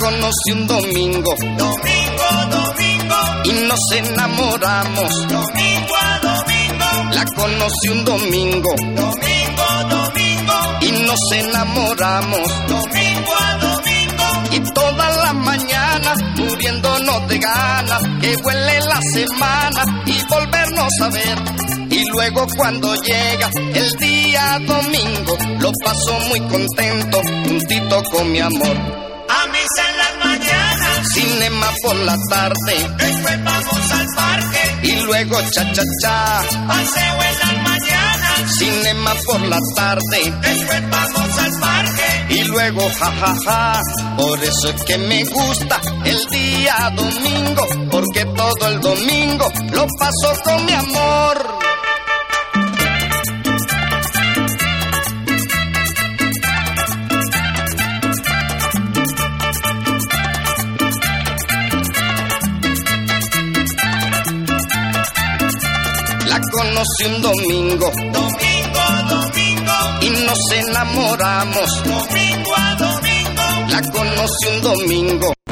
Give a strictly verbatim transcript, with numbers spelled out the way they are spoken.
conocí un domingo, domingo, domingo, y nos enamoramos. domingo a domingo, La conocí un domingo, domingo, domingo, y nos enamoramos. domingo a domingo, Y todas las mañanas muriéndonos de ganas que vuele la semana y volvernos a ver. Y luego cuando llega el día domingo lo paso muy contento juntito con mi amor. a misa en las mañanas, Cinema por la tarde después vamos al parque, y luego cha cha cha. paseo en las mañanas, Cinema por la tarde después vamos al parque, y luego ja ja ja. Por eso es que me gusta el día domingo, porque todo el domingo lo paso con mi amor. La conocí un domingo domingo, domingo, y nos enamoramos. domingo a domingo. La conocí un domingo